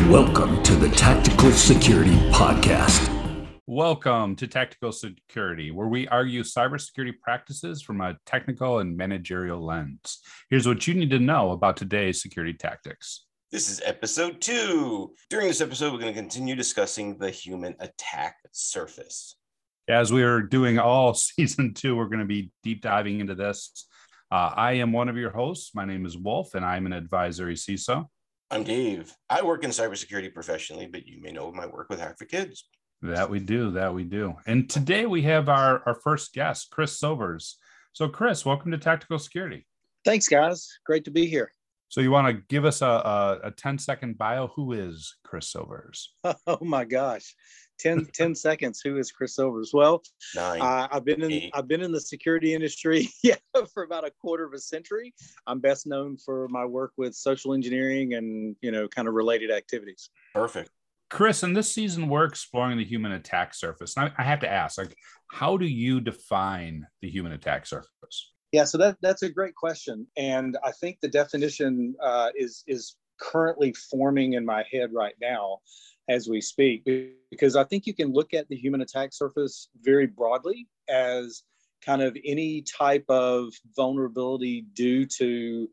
Welcome to the Tactical Security Podcast. Welcome to Tactical Security, where we argue cybersecurity practices from a technical and managerial lens. Here's what you need to know about today's security tactics. This is episode 2. During this episode, we're going to continue discussing the human attack surface. As we are doing all season 2, we're going to be deep diving into this. I am one of your hosts. My name is Wolf, and I'm an advisory CISO. I'm Dave. I work in cybersecurity professionally, but you may know my work with Hack for Kids. That we do. And today we have our first guest, Chris Sobers. So Chris, welcome to Tactical Security. Thanks, guys. Great to be here. So you want to give us a 10-second bio? Who is Chris Sobers? Oh my gosh. 10 seconds. Who is Chris Sobers? Well, 9, I've been in the security industry for about a quarter of a century. I'm best known for my work with social engineering and kind of related activities. Perfect. Chris, in this season, we're exploring the human attack surface. And I have to ask, how do you define the human attack surface? Yeah, so that's a great question. And I think the definition is currently forming in my head right now as we speak, because I think you can look at the human attack surface very broadly as kind of any type of vulnerability due to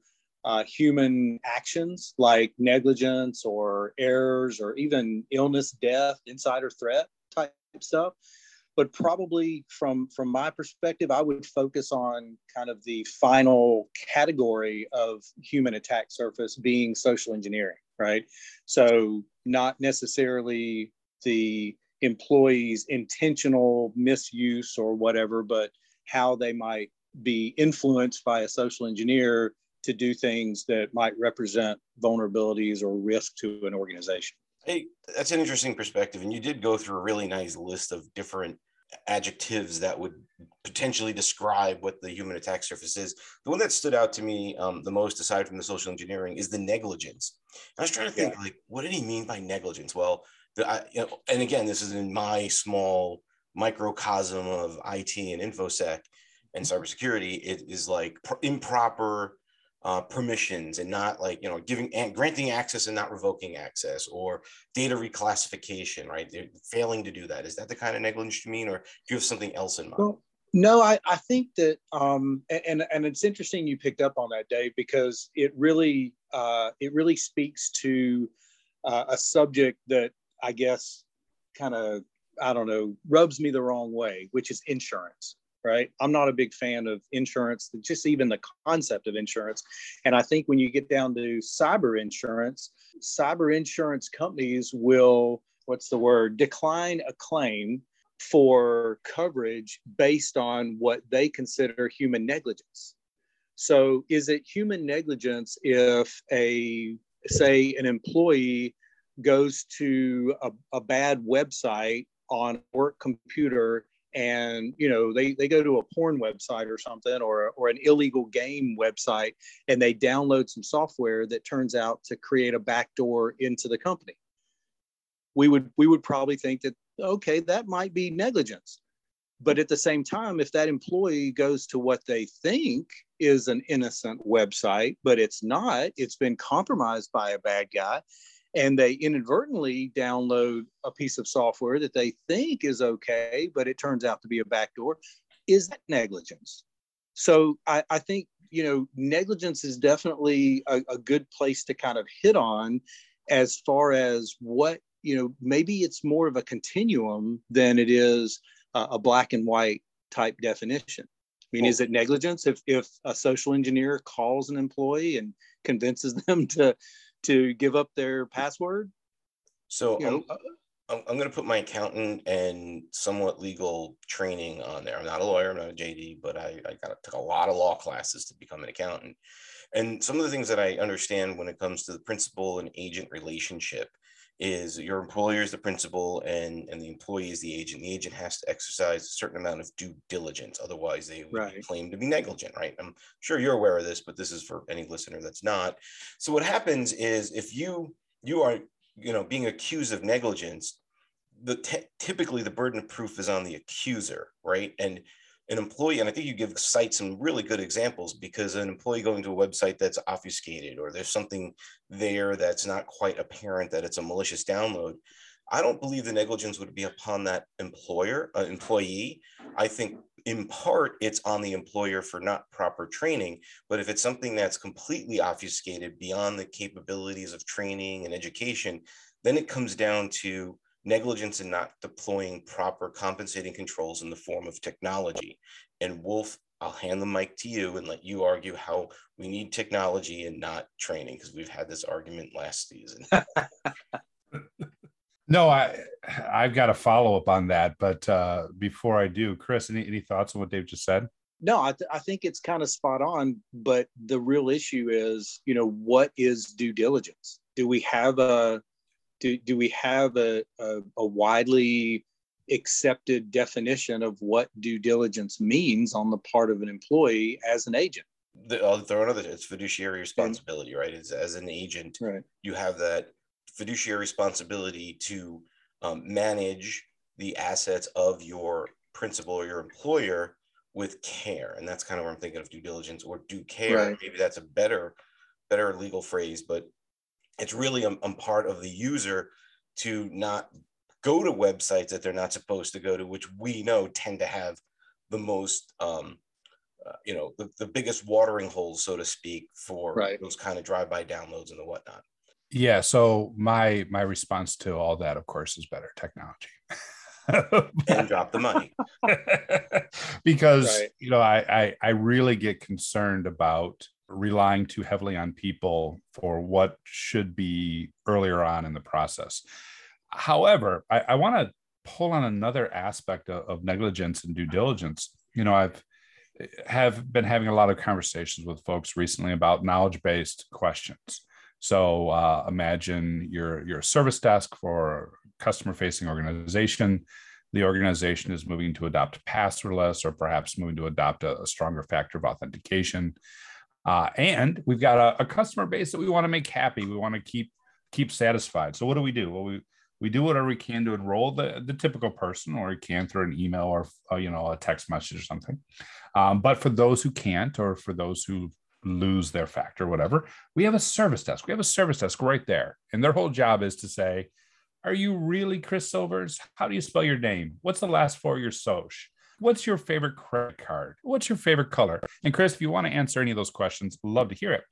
human actions like negligence or errors or even illness, death, insider threat type stuff. But probably from my perspective, I would focus on kind of the final category of human attack surface being social engineering, right? So not necessarily the employee's intentional misuse or whatever, but how they might be influenced by a social engineer to do things that might represent vulnerabilities or risk to an organization. Hey, that's an interesting perspective. And you did go through a really nice list of different adjectives that would potentially describe what the human attack surface is. The one that stood out to me the most, aside from the social engineering, is the negligence. I was trying to think, what did he mean by negligence? Well, and again, this is in my small microcosm of IT and InfoSec and cybersecurity. It is like improper permissions and not granting access and not revoking access, or data reclassification, right? They're failing to do that. Is that the kind of negligence you mean, or do you have something else in mind? Well, no, I think that, and it's interesting you picked up on that, Dave, because it really speaks to a subject that I guess kind of, rubs me the wrong way, which is insurance. Right. I'm not a big fan of insurance, just even the concept of insurance. And I think when you get down to cyber insurance companies will, decline a claim for coverage based on what they consider human negligence. So is it human negligence if an employee goes to a bad website on a work computer and they go to a porn website or something, or an illegal game website, and they download some software that turns out to create a backdoor into the company? We would probably think that, okay, that might be negligence. But at the same time, if that employee goes to what they think is an innocent website, but it's not, it's been compromised by a bad guy, and they inadvertently download a piece of software that they think is okay, but it turns out to be a backdoor, is that negligence? So I think, negligence is definitely a good place to kind of hit on, as far as what, maybe it's more of a continuum than it is a black and white type definition. I mean, is it negligence if a social engineer calls an employee and convinces them to give up their password? So I'm going to put my accountant and somewhat legal training on there. I'm not a lawyer, I'm not a JD, but I took a lot of law classes to become an accountant. And some of the things that I understand when it comes to the principal and agent relationship is your employer is the principal and the employee is the agent. The agent has to exercise a certain amount of due diligence. Otherwise, they would be claimed to be negligent, right? I'm sure you're aware of this, but this is for any listener that's not. So what happens is if you are being accused of negligence, typically the burden of proof is on the accuser, right? And an employee, and I think you cite some really good examples, because an employee going to a website that's obfuscated, or there's something there that's not quite apparent that it's a malicious download, I don't believe the negligence would be upon that employee. I think in part it's on the employer for not proper training. But if it's something that's completely obfuscated beyond the capabilities of training and education, then it comes down to negligence in not deploying proper compensating controls in the form of technology. And Wolf, I'll hand the mic to you and let you argue how we need technology and not training, because we've had this argument last season. No, I've got a follow up on that, but before I do, Chris, any thoughts on what Dave just said? No, I think it's kind of spot on, but the real issue is, what is due diligence? Do we have a widely accepted definition of what due diligence means on the part of an employee as an agent? It's fiduciary responsibility, right? As an agent, right, you have that fiduciary responsibility to manage the assets of your principal or your employer with care. And that's kind of where I'm thinking of due diligence or due care. Right. Maybe that's a better legal phrase, but it's really a part of the user to not go to websites that they're not supposed to go to, which we know tend to have the most, the biggest watering holes, so to speak, for those kind of drive-by downloads and the whatnot. Yeah. So my response to all that, of course, is better technology. And drop the money. Because, I really get concerned about relying too heavily on people for what should be earlier on in the process. However, I want to pull on another aspect of negligence and due diligence. I've been having a lot of conversations with folks recently about knowledge-based questions. So imagine you're a service desk for a customer-facing organization. The organization is moving to adopt passwordless, or perhaps moving to adopt a stronger factor of authentication. And we've got a customer base that we want to make happy. We want to keep satisfied. So what do? Well, we do whatever we can to enroll the typical person, or we can through an email or a text message or something. But for those who can't, or for those who lose their factor, whatever, we have a service desk. We have a service desk right there. And their whole job is to say, are you really Chris Silvers? How do you spell your name? What's the last four of your SOCH? What's your favorite credit card? What's your favorite color? And Chris, if you want to answer any of those questions, love to hear it.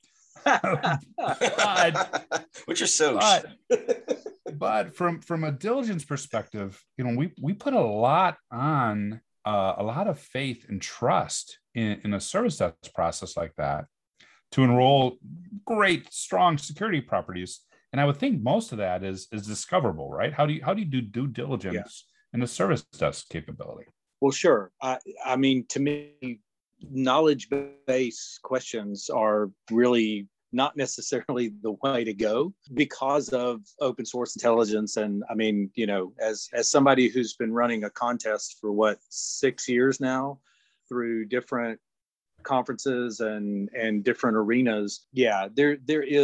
What's your SOCH? But from a diligence perspective, we put a lot on a lot of faith and trust in a service desk process like that to enroll great, strong security properties. And I would think most of that is discoverable, right? How do you do due diligence in the service desk capability? Well, sure. I mean, to me, knowledge-based questions are really not necessarily the way to go because of open source intelligence. And I mean, as somebody who's been running a contest for 6 years now through different conferences and different arenas, there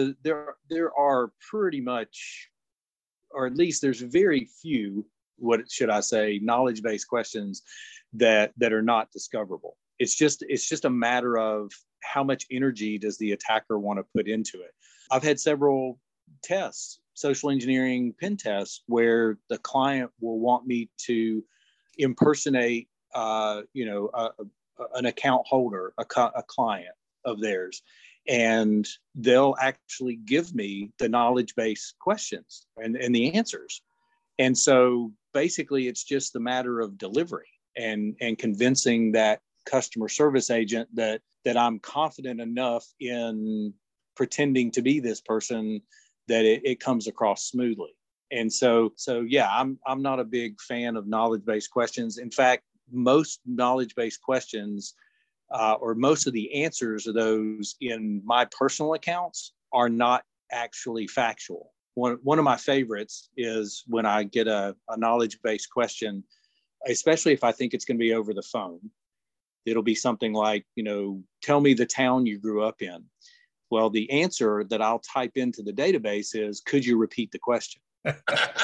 are pretty much, or at least there's very few, what should I say, knowledge-based questions that are not discoverable. It's just a matter of how much energy does the attacker want to put into it. I've had several tests, social engineering pen tests, where the client will want me to impersonate, an account holder, a client of theirs, and they'll actually give me the knowledge-based questions and the answers. And so basically, it's just a matter of delivery and convincing that customer service agent that I'm confident enough in pretending to be this person that it comes across smoothly. And so I'm not a big fan of knowledge-based questions. In fact, most knowledge-based questions or most of the answers of those in my personal accounts are not actually factual. One of my favorites is when I get a knowledge-based question, especially if I think it's going to be over the phone. It'll be something like, tell me the town you grew up in. Well, the answer that I'll type into the database is, could you repeat the question?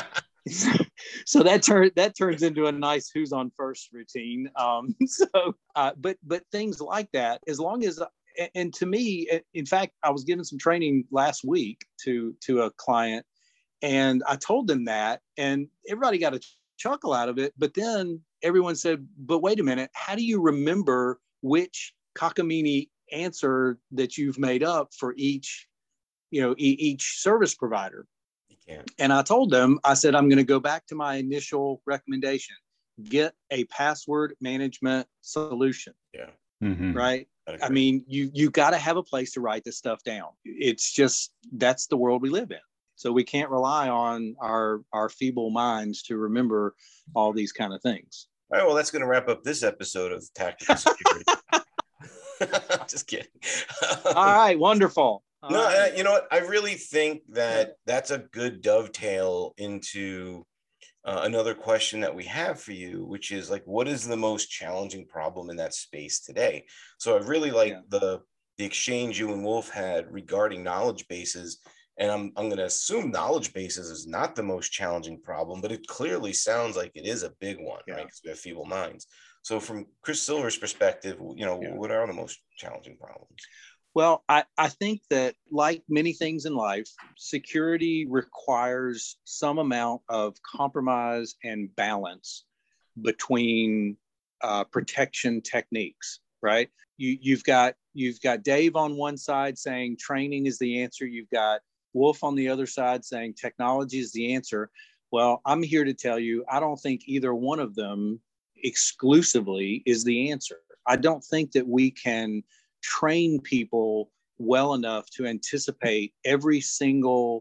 So that turns into a nice who's on first routine. But things like that, as long as, and to me, in fact, I was giving some training last week to a client, and I told them that, and everybody got a chuckle out of it. But then everyone said, "But wait a minute, how do you remember which cockamamie answer that you've made up for each service provider?" And I told them, I said, I'm going to go back to my initial recommendation: get a password management solution. Yeah. Mm-hmm. Right. I mean, you got to have a place to write this stuff down. It's just, that's the world we live in. So we can't rely on our feeble minds to remember all these kind of things. All right. Well, that's going to wrap up this episode of Tactical Security. Just kidding. All right. Wonderful. You know what? I really think that that's a good dovetail into another question that we have for you, which is like, what is the most challenging problem in that space today? So I really like the exchange you and Wolf had regarding knowledge bases. And I'm going to assume knowledge bases is not the most challenging problem, but it clearly sounds like it is a big one, right? Because we have feeble minds. So from Chris Silver's perspective, what are the most challenging problems? Well, I think that, like many things in life, security requires some amount of compromise and balance between protection techniques, right? You've got Dave on one side saying training is the answer. You've got Wolf on the other side saying technology is the answer. Well, I'm here to tell you, I don't think either one of them exclusively is the answer. I don't think that we can train people well enough to anticipate every single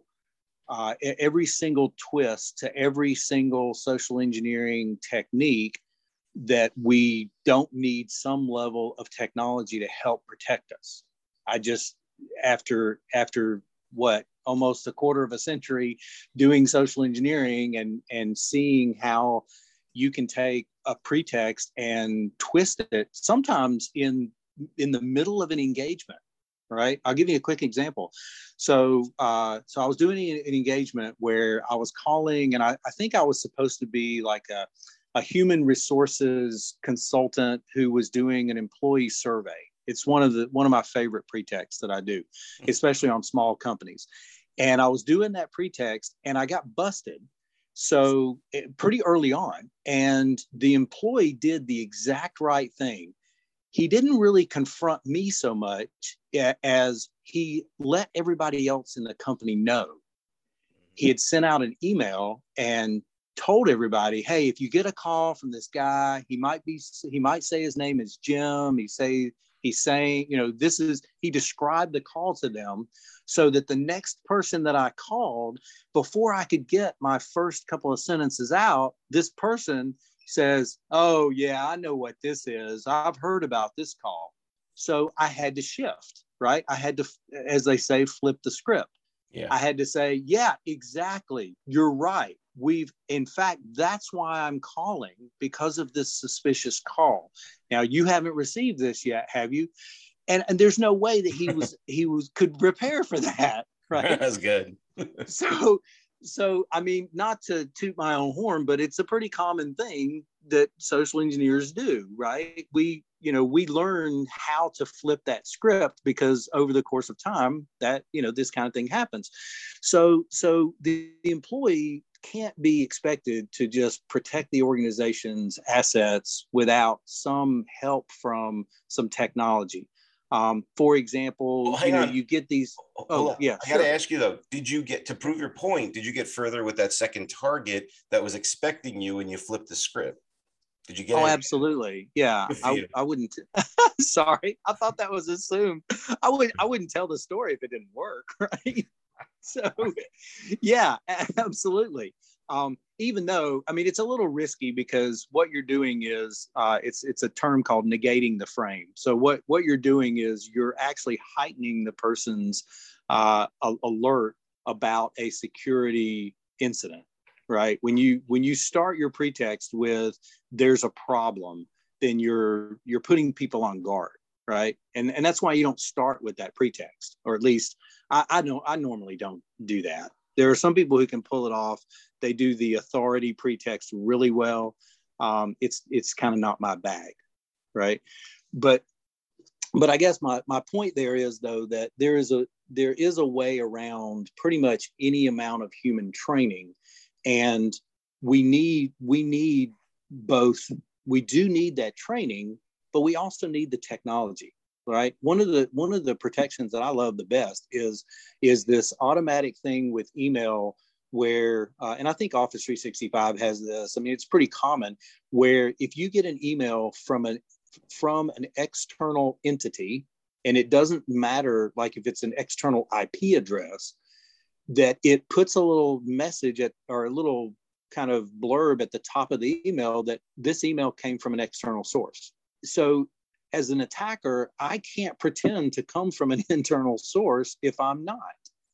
twist to every single social engineering technique, that we don't need some level of technology to help protect us. I just, after what, almost a quarter of a century doing social engineering and seeing how you can take a pretext and twist it, sometimes in the middle of an engagement, right? I'll give you a quick example. So I was doing an engagement where I was calling, and I think I was supposed to be like a human resources consultant who was doing an employee survey. It's one of my favorite pretexts that I do, especially on small companies. And I was doing that pretext, and I got busted. So pretty early on, and the employee did the exact right thing. He didn't really confront me so much as he let everybody else in the company know. He had sent out an email and told everybody, hey, if you get a call from this guy, he might say his name is Jim. He's saying, he described the call to them so that the next person that I called, before I could get my first couple of sentences out, this person says, oh yeah, I know what this is. I've heard about this call. So I had to shift, right? I had to, as they say, flip the script. Yeah. I had to say, yeah, exactly. You're right. In fact, that's why I'm calling, because of this suspicious call. Now, you haven't received this yet, have you? And there's no way that he could prepare for that, right? That's good. So, I mean, not to toot my own horn, but it's a pretty common thing that social engineers do, right? We learn how to flip that script because over the course of time that, this kind of thing happens. So the employee can't be expected to just protect the organization's assets without some help from some technology. For example, you get these. I got to ask you though, did you get to prove your point? Did you get further with that second target that was expecting you and you flipped the script? Did you get? Oh, absolutely. Yeah. I wouldn't. Sorry. I thought that was assumed. I wouldn't tell the story if it didn't work. Right. So yeah, absolutely. Even though, I mean, it's a little risky because what you're doing is it's a term called negating the frame. So what you're doing is you're actually heightening the person's alert about a security incident, right? When you start your pretext with there's a problem, then you're putting people on guard, right? And that's why you don't start with that pretext, or at least I normally don't do that. There are some people who can pull it off. They do the authority pretext really well. It's kind of not my bag, right? But I guess my point there is, though, that there is a way around pretty much any amount of human training, and we need both. We do need that training, but we also need the technology. Right. One of the protections that I love the best is this automatic thing with email where, and I think Office 365 has this. I mean, it's pretty common where if you get an email from an external entity, and it doesn't matter, like if it's an external IP address, that it puts a little message or a little kind of blurb at the top of the email that this email came from an external source. So as an attacker, I can't pretend to come from an internal source if I'm not.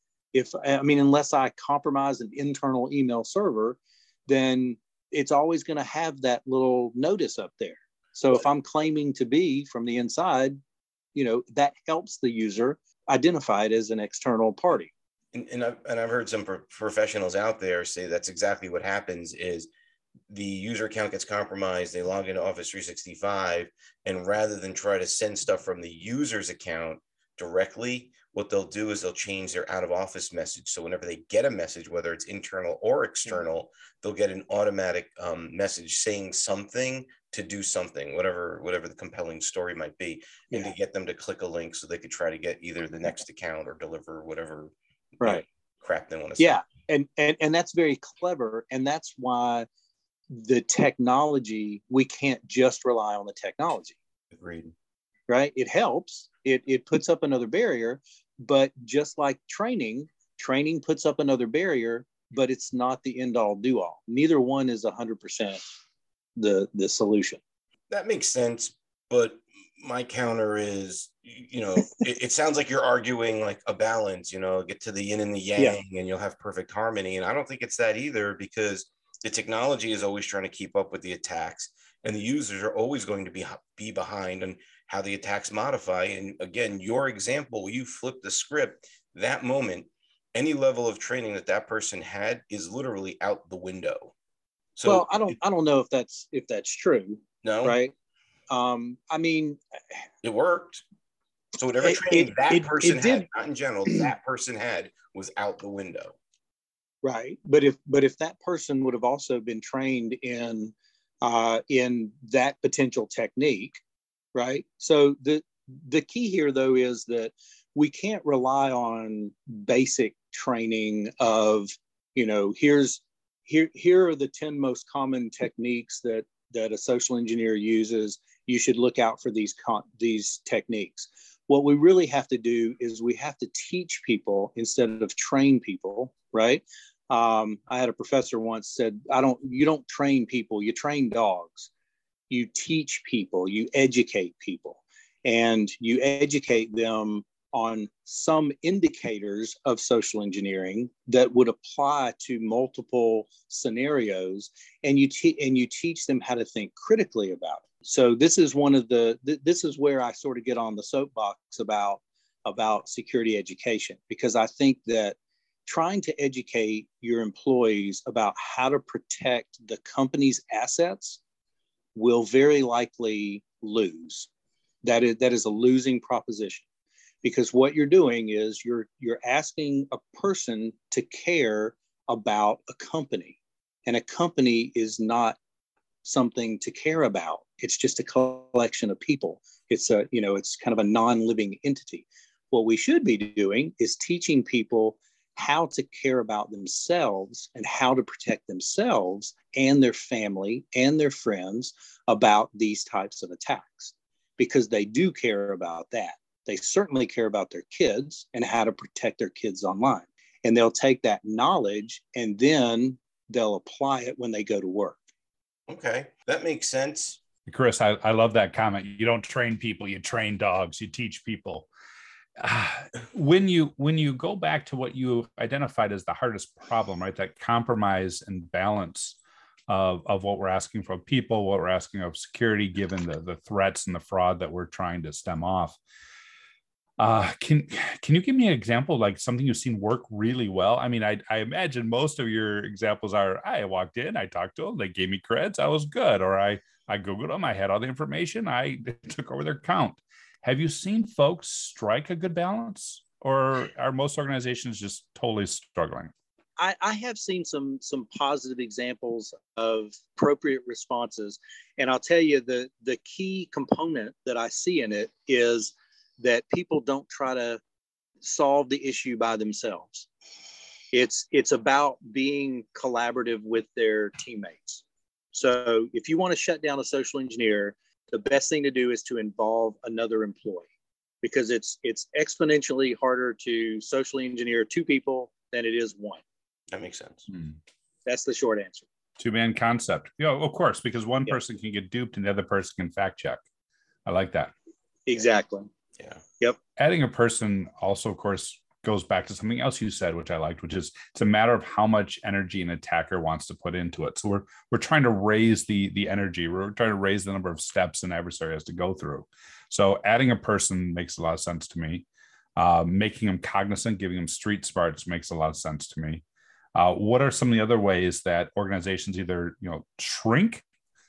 Unless I compromise an internal email server, then it's always going to have that little notice up there. So if I'm claiming to be from the inside, that helps the user identify it as an external party. And I've heard some professionals out there say that's exactly what happens is the user account gets compromised, they log into Office 365, and rather than try to send stuff from the user's account directly, what they'll do is they'll change their out of office message. So whenever they get a message, whether it's internal or external, they'll get an automatic message saying something to do something, whatever the compelling story might be, and to get them to click a link so they could try to get either the next account or deliver whatever crap they want to say. Yeah, and that's very clever, and that's why the technology, we can't just rely on the technology. Agreed. Right? It helps. It puts up another barrier, but just like training puts up another barrier, but it's not the end all do all. Neither one is 100% the solution. That makes sense, but my counter is, it sounds like you're arguing like a balance, get to the yin and the yang, and you'll have perfect harmony. And I don't think it's that either, because the technology is always trying to keep up with the attacks, and the users are always going to be behind on how the attacks modify. And again, your example, you flip the script, that moment, any level of training that person had is literally out the window. So well, I don't know if that's true. No, right? It worked. So whatever training that person had, not in general, that person had was out the window. Right. But if that person would have also been trained in that potential technique, right? So the key here, though, is that we can't rely on basic training of, here are the 10 most common techniques that a social engineer uses. You should look out for these techniques. What we really have to do is we have to teach people instead of train people, right? I had a professor once said, you don't train people, you train dogs. You teach people, you educate people, and you educate them on some indicators of social engineering that would apply to multiple scenarios, and you teach them how to think critically about it. So this is this is where I sort of get on the soapbox about security education, because I think that trying to educate your employees about how to protect the company's assets will very likely lose. That is a losing proposition, because what you're doing is you're asking a person to care about a company, and a company is not something to care about. It's just a collection of people. It's kind of a non-living entity. What we should be doing is teaching people how to care about themselves and how to protect themselves and their family and their friends about these types of attacks, because they do care about that. They certainly care about their kids and how to protect their kids online. And they'll take that knowledge and then they'll apply it when they go to work. Okay, that makes sense. Chris, I love that comment. You don't train people, you train dogs, you teach people. When you go back to what you identified as the hardest problem, right? That compromise and balance of what we're asking from people, what we're asking of security, given the threats and the fraud that we're trying to stem off. Can you give me an example, like something you've seen work really well? I mean, I imagine most of your examples are, I walked in, I talked to them, they gave me creds, I was good. Or I Googled them, I had all the information, I took over their account. Have you seen folks strike a good balance, or are most organizations just totally struggling? I have seen some positive examples of appropriate responses. And I'll tell you, the key component that I see in it is that people don't try to solve the issue by themselves. It's about being collaborative with their teammates. So if you want to shut down a social engineer, the best thing to do is to involve another employee, because it's exponentially harder to socially engineer 2 people than it is 1. That makes sense. That's the short answer. 2-man concept. Of course, because one person can get duped and the other person can fact check. I like that. Exactly. Yeah. Yep. Adding a person also, of course, goes back to something else you said, which I liked, which is it's a matter of how much energy an attacker wants to put into it. So we're trying to raise the energy. We're trying to raise the number of steps an adversary has to go through. So adding a person makes a lot of sense to me. Making them cognizant, giving them street smarts makes a lot of sense to me. What are some of the other ways that organizations either shrink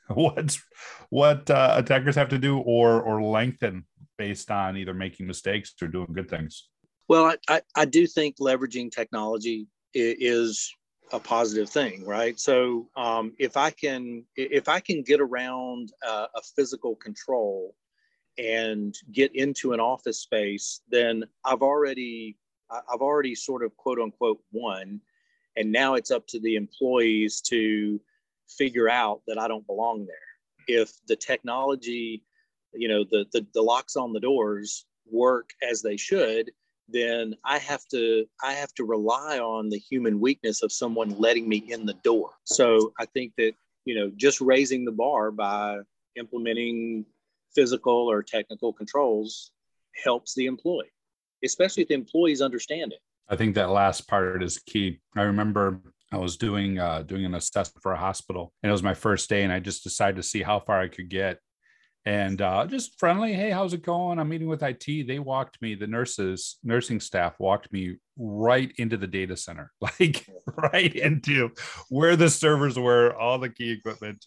what attackers have to do, or lengthen based on either making mistakes or doing good things? Well, I do think leveraging technology is a positive thing, right? So if I can get around a physical control and get into an office space, then I've already sort of quote unquote won. And now it's up to the employees to figure out that I don't belong there. If the technology, the locks on the doors work as they should, then I have to rely on the human weakness of someone letting me in the door. So I think that, just raising the bar by implementing physical or technical controls helps the employee, especially if the employees understand it. I think that last part is key. I remember I was doing an assessment for a hospital, and it was my first day, and I just decided to see how far I could get. And just friendly, hey, how's it going? I'm meeting with IT. They walked me, the nursing staff walked me right into the data center, like right into where the servers were, all the key equipment.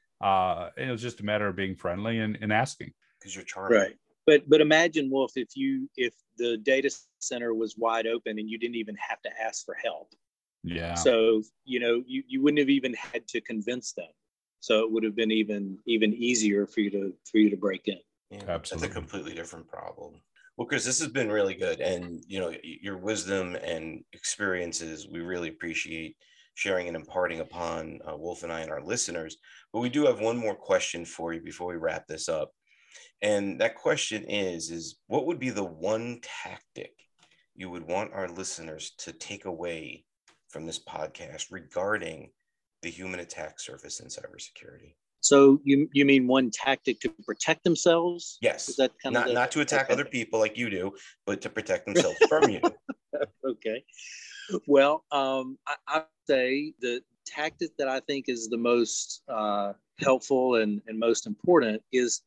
It was just a matter of being friendly and asking. Because you're charming. Right. But imagine, Wolf, if the data center was wide open and you didn't even have to ask for help. Yeah. So, you wouldn't have even had to convince them. So it would have been even easier for you to break in. Yeah, absolutely. That's a completely different problem. Well, Chris, this has been really good. And, your wisdom and experiences, we really appreciate sharing and imparting upon Wolf and I and our listeners. But we do have one more question for you before we wrap this up. And that question is what would be the one tactic you would want our listeners to take away from this podcast regarding the human attack surface in cybersecurity? So you mean one tactic to protect themselves? Yes. Is that kind of not to attack other people like you do, but to protect themselves from you. Okay. Well, I say the tactic that I think is the most helpful and most important is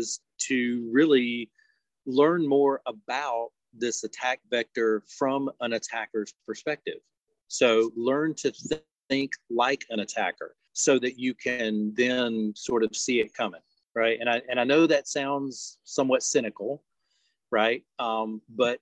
to really learn more about this attack vector from an attacker's perspective. So learn to think like an attacker so that you can then sort of see it coming, right? And I know that sounds somewhat cynical, right? But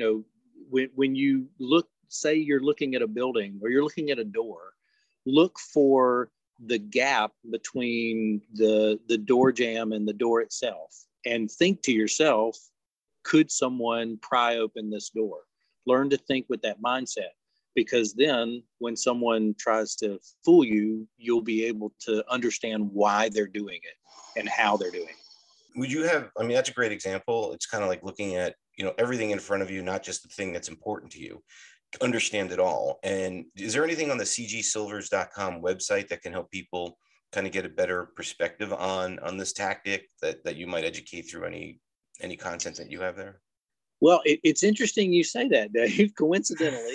when you say you're looking at a building or you're looking at a door, look for the gap between the door jamb and the door itself, and think to yourself, could someone pry open this door? Learn to think with that mindset, because then when someone tries to fool you, you'll be able to understand why they're doing it and how they're doing it. Would you have, that's a great example. It's kind of like looking at, everything in front of you, not just the thing that's important to you. Understand it all. And is there anything on the cgsilvers.com website that can help people kind of get a better perspective on this tactic that you might educate through any content that you have there? Well, it's interesting you say that, Dave. Coincidentally,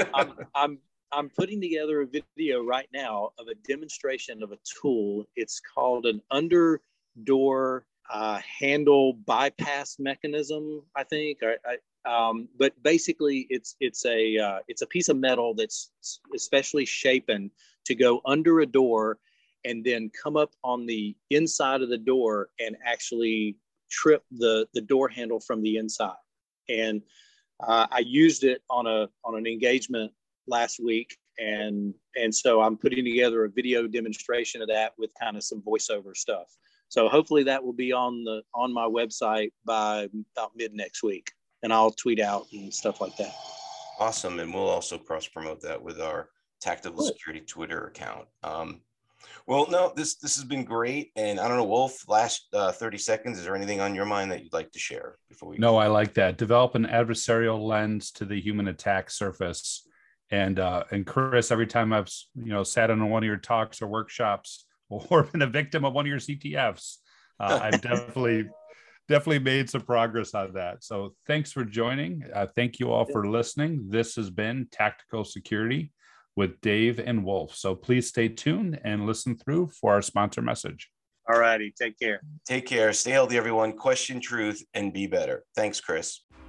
I'm putting together a video right now of a demonstration of a tool. It's called an under door handle bypass mechanism, I think. But basically, it's a piece of metal that's especially shapen to go under a door and then come up on the inside of the door and actually trip the door handle from the inside. And I used it on an engagement last week, and so I'm putting together a video demonstration of that with kind of some voiceover stuff. So hopefully that will be on my website by about mid next week, and I'll tweet out and stuff like that. Awesome, and we'll also cross promote that with our Tactical Security Twitter account. Well, no, this has been great, and I don't know, Wolf. Last 30 seconds. Is there anything on your mind that you'd like to share before we? No, I like that. Develop an adversarial lens to the human attack surface, and Chris, every time I've sat in on one of your talks or workshops or been a victim of one of your CTFs, I've definitely made some progress on that. So thanks for joining. Thank you all for listening. This has been Tactical Security with Dave and Wolf. So please stay tuned and listen through for our sponsor message. All righty. Take care. Take care. Stay healthy, everyone. Question truth and be better. Thanks, Chris.